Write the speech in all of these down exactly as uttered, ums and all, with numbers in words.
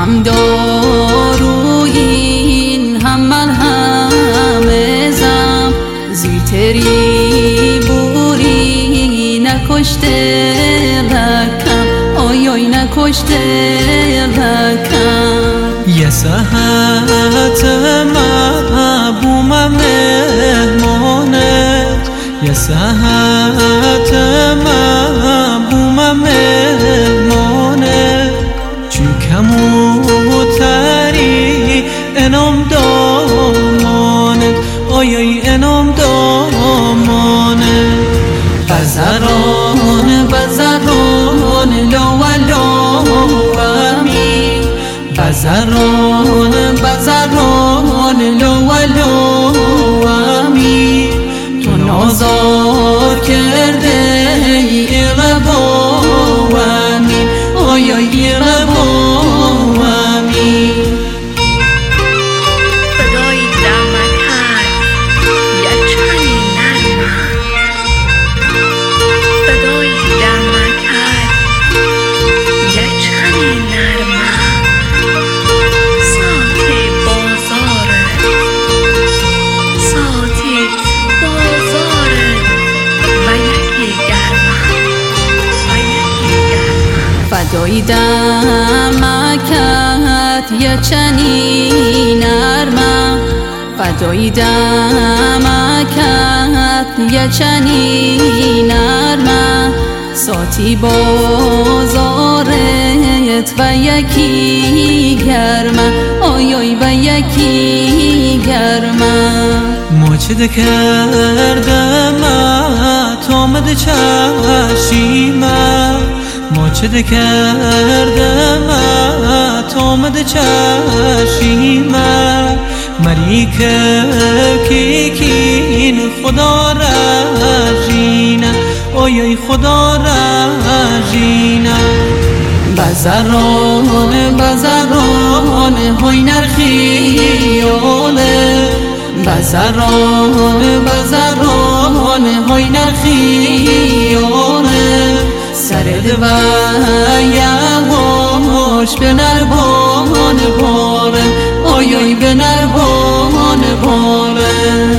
هم داروین هم مرهم زم زیتری بوری نکشته لکم آی آی نکشته لکم یه ساعت محبوم مهمانت یه ساعت محبوم مهمانت چون کموتری انام دامانت آی آی انام دامانت بزران بزران لولو بمی بزران بزران لولو بمی تو نازار کرده ای غباومی آی آی غباومی صدای دمکت یک چنین نرمم صدای دمکت یک چنین نرمم ساعتی بازارت ساعتی بازارت و یکی گرمم و یکی گرمم فدای دمکت یه چنین نرمم فدای دمکت یه چنین نرمم ساتی بازارت و یکی گرمم آی آی و یکی گرمم موچه کردم آمد چشیمم موچه کردم آمد چشیمم مری که کیکین خدا رجینه آی آی خدا رجینه بزران بزران های نرخیاله بزران بزران های نرخیاله سرد و یواش به نربان باره آی آی به نربان باره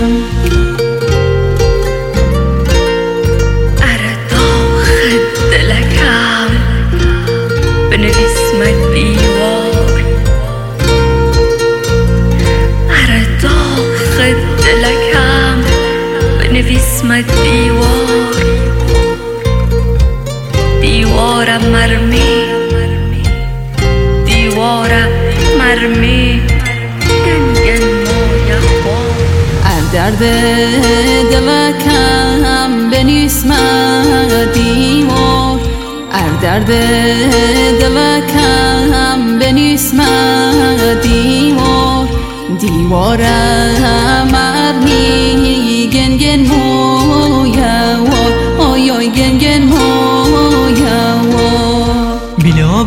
اره داخل دلکم بنویسم دیوار اره داخل دلکم بنویسم دیوار دیوارم مرمی دیوارم مرمی گنگن مایه بار ار درد دلکم بنویسم دیوار ار درد دلکم بنویسم دیوار دیوارم مرمی گنگن مایه وار آی آی گنگن مایه وار بلا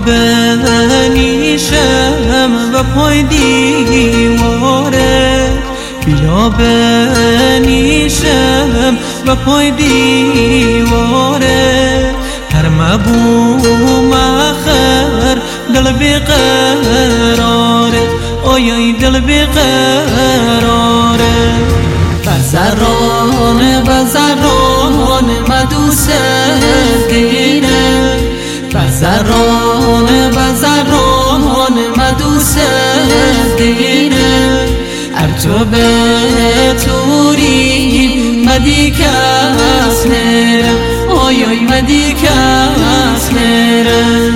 بنیشم و پای دیواره بلا بنیشم و پای دیواره هر مبوم آخر دل بیقراره آی آی دل بیقراره بزران بزران مدوس دینه بزران بزران مدوس دینه ار تو به توری مدی کس نرم آی آی مدی کس نرم